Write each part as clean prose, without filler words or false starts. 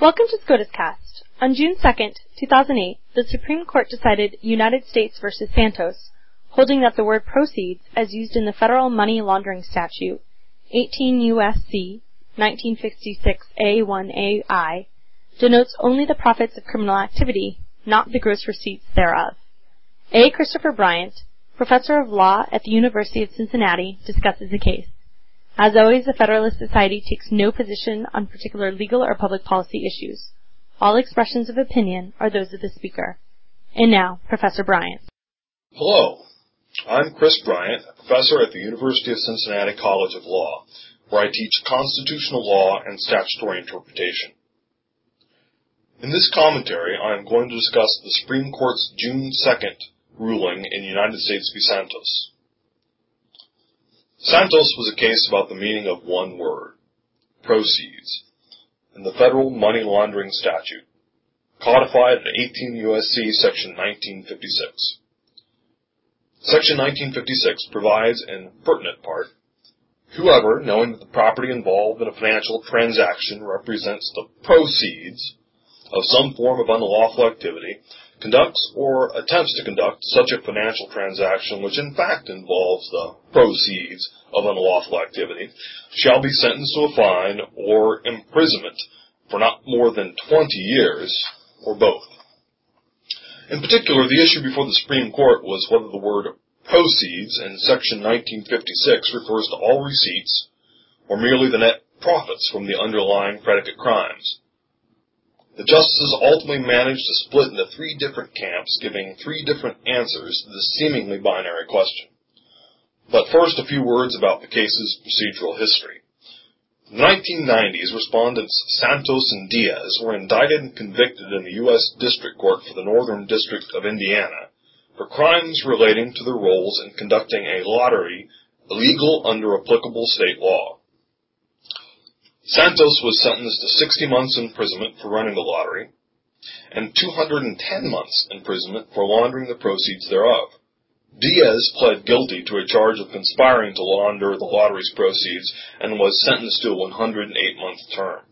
Welcome to SCOTUS Cast. On June 2nd, 2008, the Supreme Court decided United States v. Santos, holding that the word proceeds, as used in the federal money laundering statute, 18 U.S.C. 1956 A1AI, denotes only the profits of criminal activity, not the gross receipts thereof. A. Christopher Bryant, professor of law at the University of Cincinnati, discusses the case. As always, the Federalist Society takes no position on particular legal or public policy issues. All expressions of opinion are those of the speaker. And now, Professor Bryant. Hello, I'm Chris Bryant, a professor at the University of Cincinnati College of Law, where I teach constitutional law and statutory interpretation. In this commentary, I am going to discuss the Supreme Court's June 2nd ruling in United States v. Santos. Santos was a case about the meaning of one word, proceeds, in the federal money laundering statute, codified at 18 U.S.C. section 1956. Section 1956 provides in pertinent part, whoever, knowing that the property involved in a financial transaction represents the proceeds of some form of unlawful activity, conducts or attempts to conduct such a financial transaction which in fact involves the proceeds of unlawful activity, shall be sentenced to a fine or imprisonment for not more than 20 years, or both. In particular, the issue before the Supreme Court was whether the word proceeds in Section 1956 refers to all receipts or merely the net profits from the underlying predicate crimes. The justices ultimately managed to split into three different camps, giving three different answers to this seemingly binary question. But first, a few words about the case's procedural history. In the 1990s, respondents Santos and Diaz were indicted and convicted in the U.S. District Court for the Northern District of Indiana for crimes relating to their roles in conducting a lottery illegal under applicable state law. Santos was sentenced to 60 months imprisonment for running the lottery and 210 months imprisonment for laundering the proceeds thereof. Diaz pled guilty to a charge of conspiring to launder the lottery's proceeds and was sentenced to a 108-month term.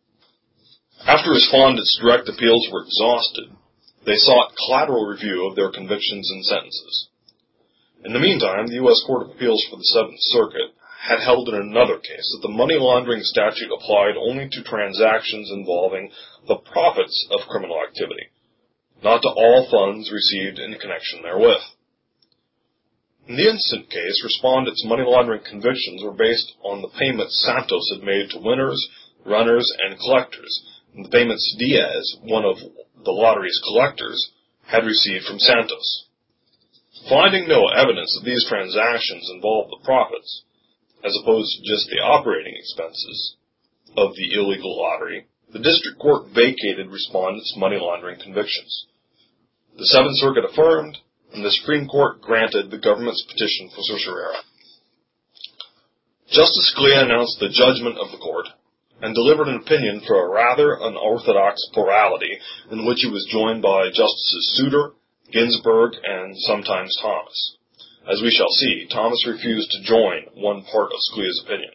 After respondents' direct appeals were exhausted, they sought collateral review of their convictions and sentences. In the meantime, the U.S. Court of Appeals for the Seventh Circuit had held in another case that the money laundering statute applied only to transactions involving the profits of criminal activity, not to all funds received in connection therewith. In the instant case, respondents' money laundering convictions were based on the payments Santos had made to winners, runners, and collectors, and the payments Diaz, one of the lottery's collectors, had received from Santos. Finding no evidence that these transactions involved the profits, as opposed to just the operating expenses of the illegal lottery, the district court vacated respondents' money laundering convictions. The Seventh Circuit affirmed, and the Supreme Court granted the government's petition for certiorari. Justice Scalia announced the judgment of the court and delivered an opinion for a rather unorthodox plurality in which he was joined by Justices Souter, Ginsburg, and sometimes Thomas. As we shall see, Thomas refused to join one part of Scalia's opinion.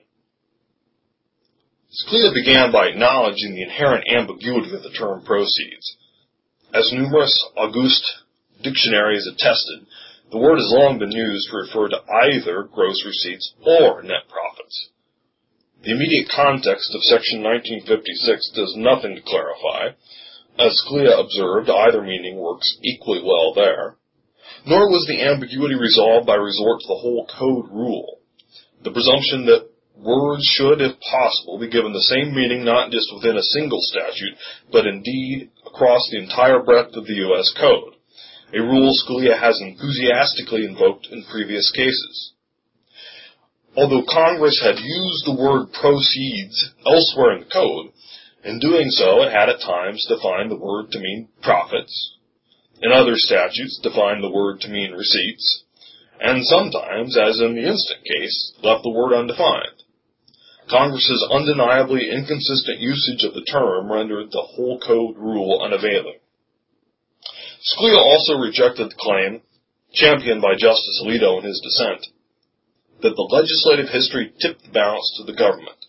Scalia began by acknowledging the inherent ambiguity of the term proceeds. As numerous august dictionaries attested, the word has long been used to refer to either gross receipts or net profits. The immediate context of Section 1956 does nothing to clarify. As Scalia observed, either meaning works equally well there. Nor was the ambiguity resolved by resort to the whole code rule, the presumption that words should, if possible, be given the same meaning not just within a single statute, but indeed across the entire breadth of the U.S. Code, a rule Scalia has enthusiastically invoked in previous cases. Although Congress had used the word proceeds elsewhere in the Code, in doing so it had at times defined the word to mean profits, in other statutes defined the word to mean receipts, and sometimes, as in the instant case, left the word undefined. Congress's undeniably inconsistent usage of the term rendered the whole code rule unavailing. Scalia also rejected the claim, championed by Justice Alito in his dissent, that the legislative history tipped the balance to the government,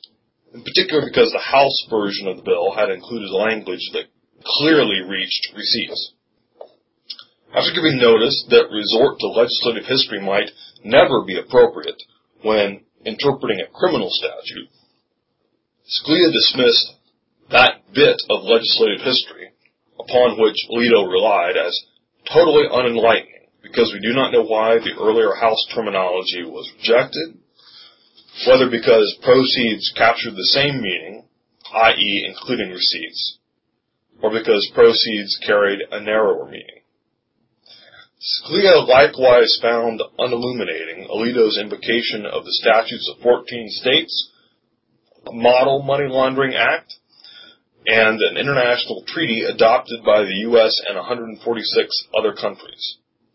in particular because the House version of the bill had included language that clearly reached receipts. After giving notice that resort to legislative history might never be appropriate when interpreting a criminal statute, Scalia dismissed that bit of legislative history upon which Alito relied as totally unenlightening, because we do not know why the earlier House terminology was rejected, whether because proceeds captured the same meaning, i.e. including receipts, or because proceeds carried a narrower meaning. Scalia likewise found unilluminating Alito's invocation of the statutes of 14 states, a model money laundering act, and an international treaty adopted by the U.S. and 146 other countries.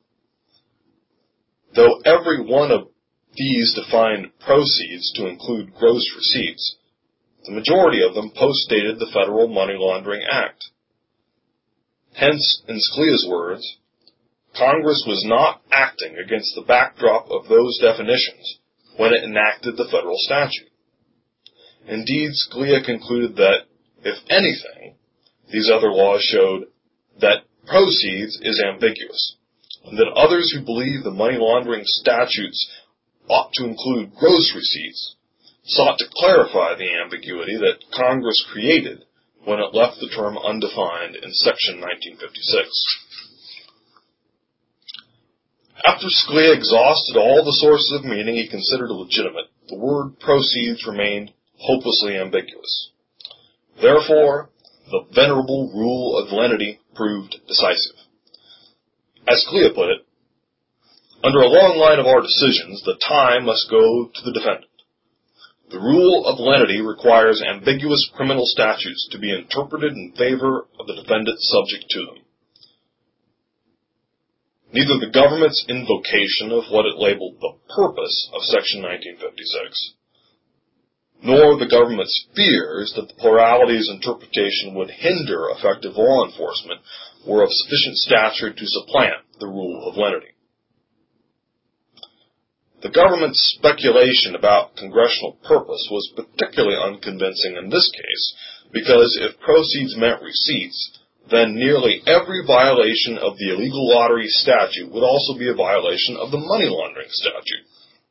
Though every one of these defined proceeds to include gross receipts, the majority of them postdated the Federal Money Laundering Act. Hence, in Scalia's words, Congress was not acting against the backdrop of those definitions when it enacted the federal statute. Indeed, Scalia concluded that, if anything, these other laws showed that proceeds is ambiguous, and that others who believe the money laundering statutes ought to include gross receipts sought to clarify the ambiguity that Congress created when it left the term undefined in Section 1956. After Scalia exhausted all the sources of meaning he considered legitimate, the word proceeds remained hopelessly ambiguous. Therefore, the venerable rule of lenity proved decisive. As Scalia put it, under a long line of our decisions, the tie must go to the defendant. The rule of lenity requires ambiguous criminal statutes to be interpreted in favor of the defendant subject to them. Neither the government's invocation of what it labeled the purpose of Section 1956, nor the government's fears that the plurality's interpretation would hinder effective law enforcement were of sufficient stature to supplant the rule of lenity. The government's speculation about congressional purpose was particularly unconvincing in this case, because if proceeds meant receipts, then nearly every violation of the illegal lottery statute would also be a violation of the money laundering statute.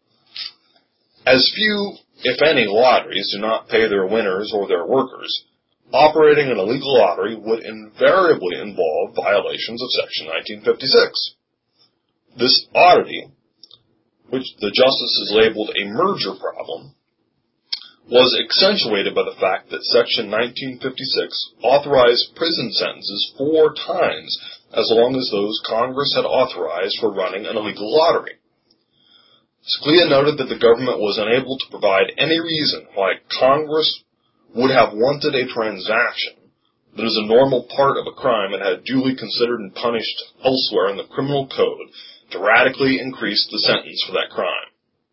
As few, if any, lotteries do not pay their winners or their workers, operating an illegal lottery would invariably involve violations of Section 1956. This oddity, which the justices labeled a merger problem, was accentuated by the fact that Section 1956 authorized prison sentences 4 times as long as those Congress had authorized for running an illegal lottery. Scalia noted that the government was unable to provide any reason why Congress would have wanted a transaction that is a normal part of a crime and had duly considered and punished elsewhere in the criminal code to radically increase the sentence for that crime.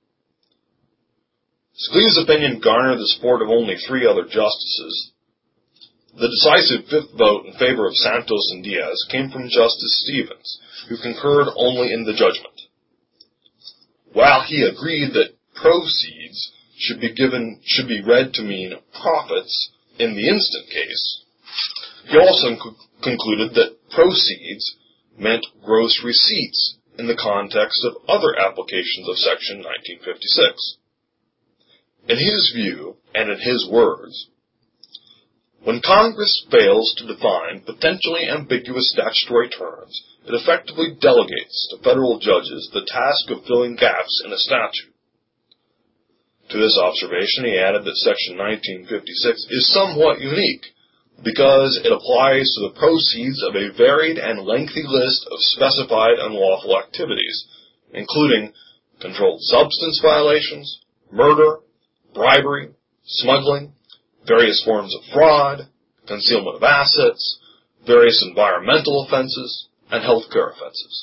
Scalia's opinion garnered the support of only 3 other justices. The decisive 5th vote in favor of Santos and Diaz came from Justice Stevens, who concurred only in the judgment. While he agreed that proceeds should be read to mean profits in the instant case, he also concluded that proceeds meant gross receipts in the context of other applications of Section 1956. In his view, and in his words, when Congress fails to define potentially ambiguous statutory terms, it effectively delegates to federal judges the task of filling gaps in a statute. To this observation, he added that Section 1956 is somewhat unique because it applies to the proceeds of a varied and lengthy list of specified unlawful activities, including controlled substance violations, murder, bribery, smuggling, various forms of fraud, concealment of assets, various environmental offenses, and healthcare offenses.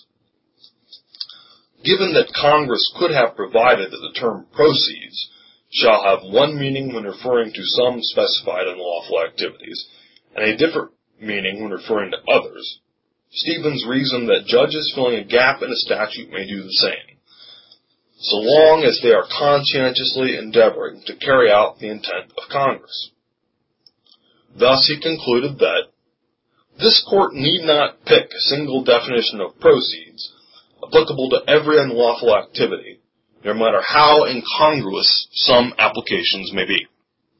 Given that Congress could have provided that the term proceeds shall have one meaning when referring to some specified unlawful activities, and a different meaning when referring to others, Stevens reasoned that judges filling a gap in a statute may do the same. so long as they are conscientiously endeavoring to carry out the intent of Congress. Thus he concluded that this court need not pick a single definition of proceeds applicable to every unlawful activity, no matter how incongruous some applications may be.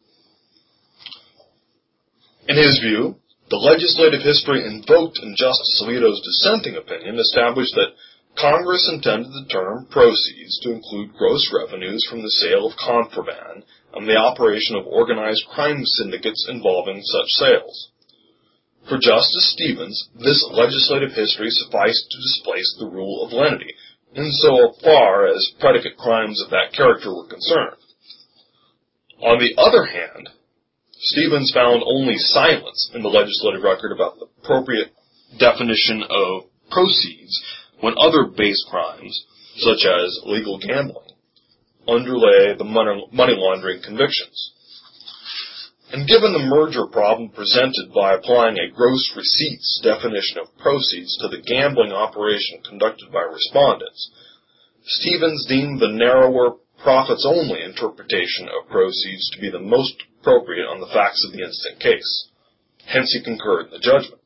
In his view, the legislative history invoked in Justice Alito's dissenting opinion established that Congress intended the term proceeds to include gross revenues from the sale of contraband and the operation of organized crime syndicates involving such sales. For Justice Stevens, this legislative history sufficed to displace the rule of lenity, insofar as predicate crimes of that character were concerned. On the other hand, Stevens found only silence in the legislative record about the appropriate definition of proceeds when other base crimes, such as illegal gambling, underlay the money laundering convictions. And given the merger problem presented by applying a gross receipts definition of proceeds to the gambling operation conducted by respondents, Stevens deemed the narrower profits-only interpretation of proceeds to be the most appropriate on the facts of the instant case. Hence he concurred in the judgment.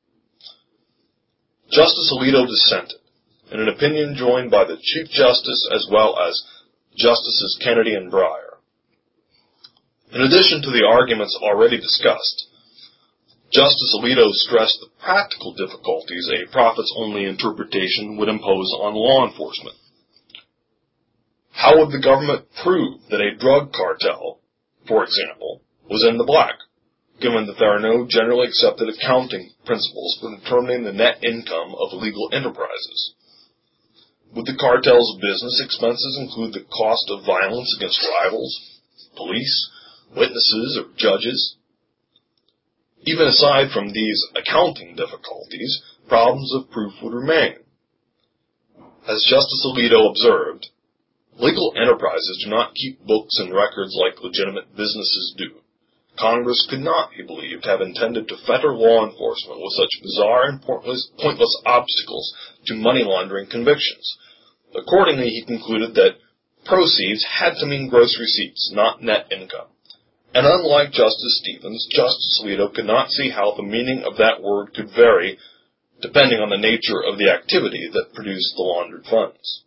Justice Alito dissented, in an opinion joined by the Chief Justice as well as Justices Kennedy and Breyer. In addition to the arguments already discussed, Justice Alito stressed the practical difficulties a profits-only interpretation would impose on law enforcement. How would the government prove that a drug cartel, for example, was in the black, given that there are no generally accepted accounting principles for determining the net income of illegal enterprises? Would the cartel's business expenses include the cost of violence against rivals, police, witnesses, or judges? Even aside from these accounting difficulties, problems of proof would remain. As Justice Alito observed, legal enterprises do not keep books and records like legitimate businesses do. Congress could not, he believed, have intended to fetter law enforcement with such bizarre and pointless obstacles to money laundering convictions. Accordingly, he concluded that proceeds had to mean gross receipts, not net income. And unlike Justice Stevens, Justice Alito could not see how the meaning of that word could vary depending on the nature of the activity that produced the laundered funds.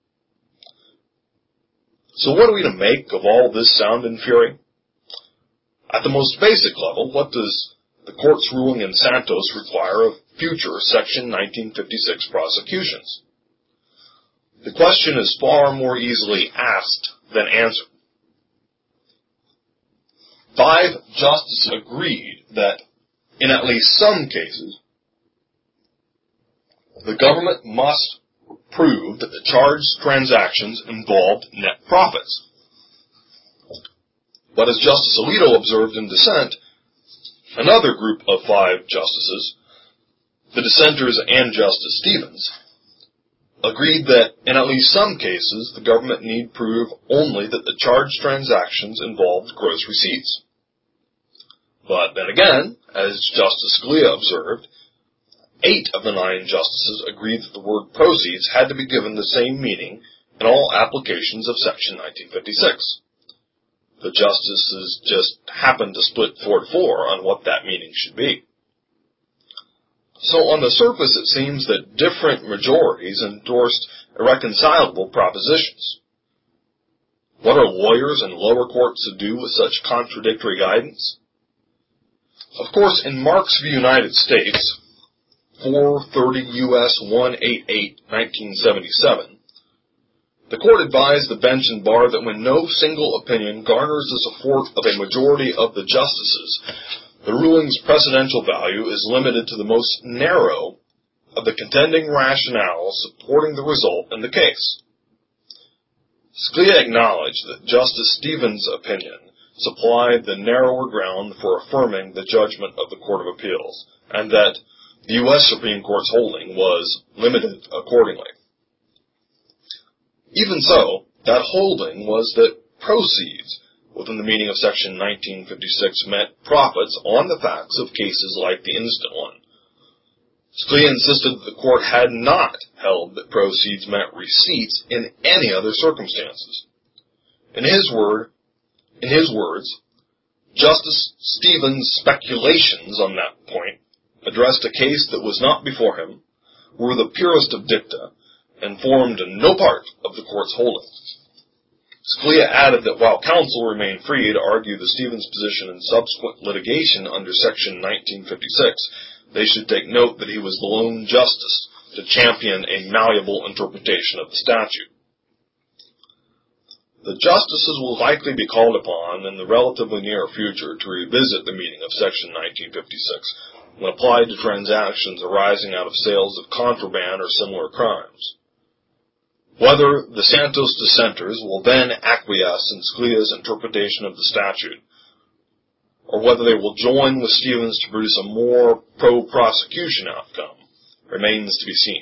So what are we to make of all this sound and fury? At the most basic level, what does the court's ruling in Santos require of future Section 1956 prosecutions? The question is far more easily asked than answered. 5 justices agreed that, in at least some cases, the government must prove that the charged transactions involved net profits. But as Justice Alito observed in dissent, another group of 5 justices, the dissenters and Justice Stevens, agreed that in at least some cases the government need prove only that the charged transactions involved gross receipts. But then again, as Justice Scalia observed, 8 of the 9 justices agreed that the word proceeds had to be given the same meaning in all applications of Section 1956. The justices just happened to split 4-4 on what that meaning should be. So on the surface it seems that different majorities endorsed irreconcilable propositions. What are lawyers and lower courts to do with such contradictory guidance? Of course, in Marks v. United States, 430 U.S. 188, 1977, the court advised the bench and bar that when no single opinion garners the support of a majority of the justices, the ruling's precedential value is limited to the most narrow of the contending rationales supporting the result in the case. Scalia acknowledged that Justice Stevens' opinion supplied the narrower ground for affirming the judgment of the Court of Appeals, and that the U.S. Supreme Court's holding was limited accordingly. Even so, that holding was that proceeds, within the meaning of Section 1956, meant profits on the facts of cases like the instant one. Scalia insisted that the court had not held that proceeds meant receipts in any other circumstances. In his words, Justice Stevens' speculations on that point addressed a case that was not before him, were the purest of dicta, and formed no part of the court's holding. Scalia added that while counsel remained free to argue the Stevens position in subsequent litigation under Section 1956, they should take note that he was the lone justice to champion a malleable interpretation of the statute. The justices will likely be called upon in the relatively near future to revisit the meaning of Section 1956 when applied to transactions arising out of sales of contraband or similar crimes. Whether the Santos dissenters will then acquiesce in Scalia's interpretation of the statute, or whether they will join with Stevens to produce a more pro-prosecution outcome, remains to be seen.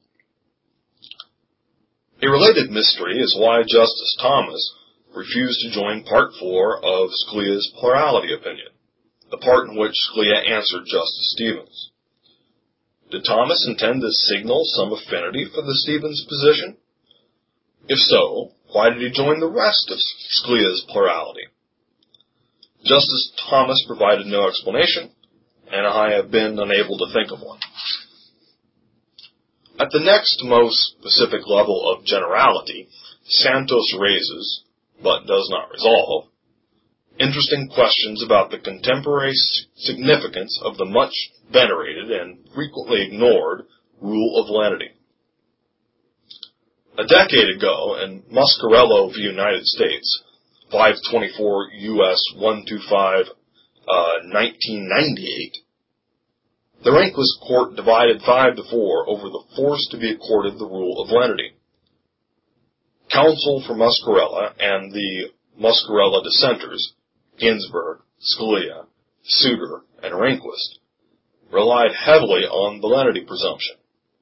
A related mystery is why Justice Thomas refused to join Part 4 of Scalia's plurality opinion, the part in which Scalia answered Justice Stevens. Did Thomas intend to signal some affinity for the Stevens position? If so, why did he join the rest of Scalia's plurality? Justice Thomas provided no explanation, and I have been unable to think of one. At the next most specific level of generality, Santos raises, but does not resolve, interesting questions about the contemporary significance of the much venerated and frequently ignored rule of lenity. A decade ago, in Muscarello v. United States, 524 U.S. 125, 1998, the Rehnquist court divided 5-4 over the force to be accorded the rule of lenity. Counsel for Muscarella and the Muscarella dissenters, Ginsburg, Scalia, Souter, and Rehnquist, relied heavily on the lenity presumption.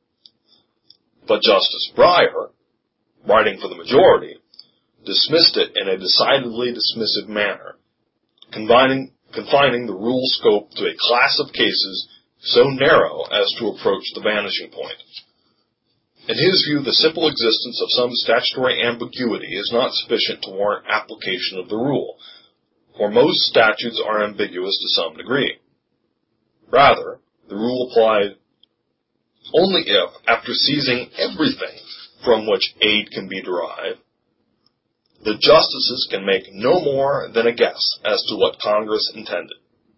But Justice Breyer, writing for the majority, dismissed it in a decidedly dismissive manner, confining the rule scope to a class of cases so narrow as to approach the vanishing point. In his view, the simple existence of some statutory ambiguity is not sufficient to warrant application of the rule, for most statutes are ambiguous to some degree. Rather, the rule applied only if, after seizing everything from which aid can be derived, the justices can make no more than a guess as to what Congress intended.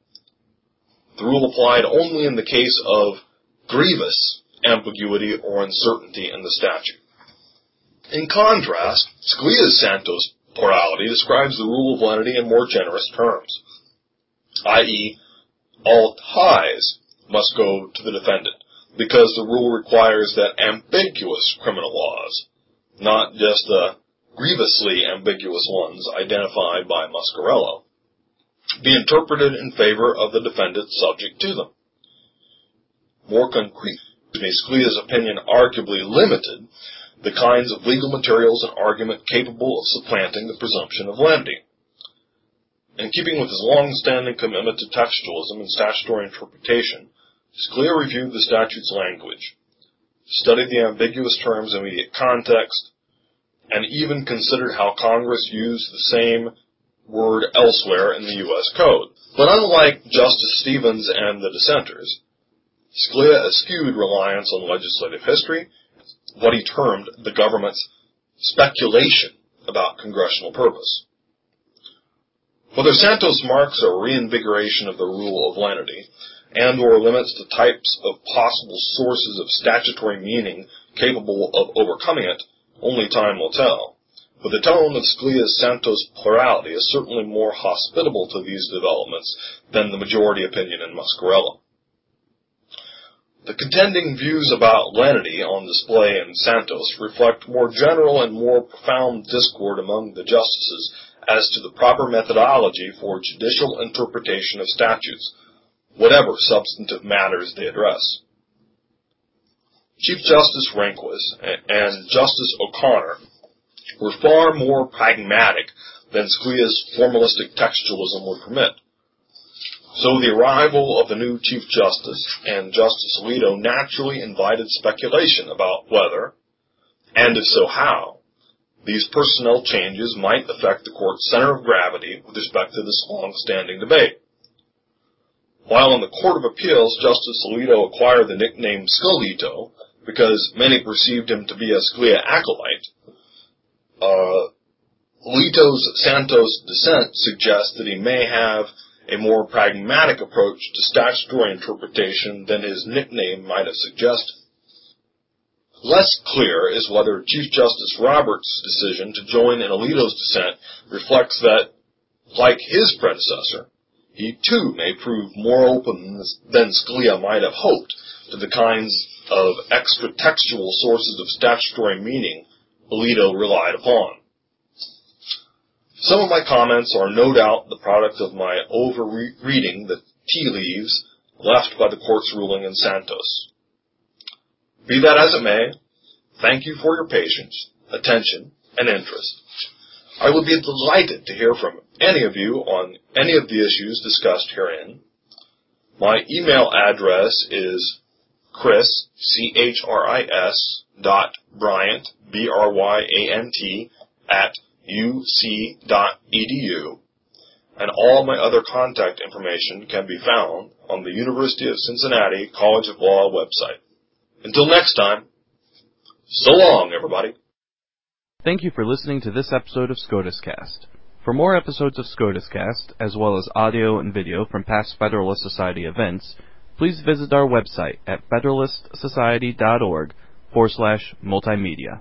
The rule applied only in the case of grievous ambiguity or uncertainty in the statute. In contrast, Scalia's Santos plurality describes the rule of lenity in more generous terms, i.e., all ties must go to the defendant, because the rule requires that ambiguous criminal laws, not just the grievously ambiguous ones identified by Muscarello, be interpreted in favor of the defendant subject to them. More concrete, Scalia's opinion arguably limited the kinds of legal materials and argument capable of supplanting the presumption of lenity. In keeping with his long-standing commitment to textualism and statutory interpretation, Scalia reviewed the statute's language, studied the ambiguous terms' immediate context, and even considered how Congress used the same word elsewhere in the U.S. Code. But unlike Justice Stevens and the dissenters, Scalia eschewed reliance on legislative history, what he termed the government's speculation about congressional purpose. Whether Santos marks a reinvigoration of the rule of lenity and or limits the types of possible sources of statutory meaning capable of overcoming it, only time will tell. But the tone of Scalia's Santos plurality is certainly more hospitable to these developments than the majority opinion in Muscarella. The contending views about lenity on display in Santos reflect more general and more profound discord among the justices as to the proper methodology for judicial interpretation of statutes, whatever substantive matters they address. Chief Justice Rehnquist and Justice O'Connor were far more pragmatic than Scalia's formalistic textualism would permit. So the arrival of the new Chief Justice and Justice Alito naturally invited speculation about whether, and if so how, these personnel changes might affect the court's center of gravity with respect to this long-standing debate. While on the Court of Appeals, Justice Alito acquired the nickname Scalito because many perceived him to be a Scalia acolyte, Alito's Santos dissent suggests that he may have a more pragmatic approach to statutory interpretation than his nickname might have suggested. Less clear is whether Chief Justice Roberts' decision to join in Alito's dissent reflects that, like his predecessor, he too may prove more open than Scalia might have hoped to the kinds of extra-textual sources of statutory meaning Alito relied upon. Some of my comments are no doubt the product of my over-reading the tea leaves left by the court's ruling in Santos. Be that as it may, thank you for your patience, attention, and interest. I would be delighted to hear from any of you on any of the issues discussed herein. My email address is Chris, C-H-R-I-S, Bryant, B-R-Y-A-N-T, @uc.edu, and all my other contact information can be found on the University of Cincinnati College of Law website. Until next time, so long, everybody. Thank you for listening to this episode of SCOTUS Cast. For more episodes of SCOTUS Cast, as well as audio and video from past Federalist Society events, please visit our website at federalistsociety.org/multimedia.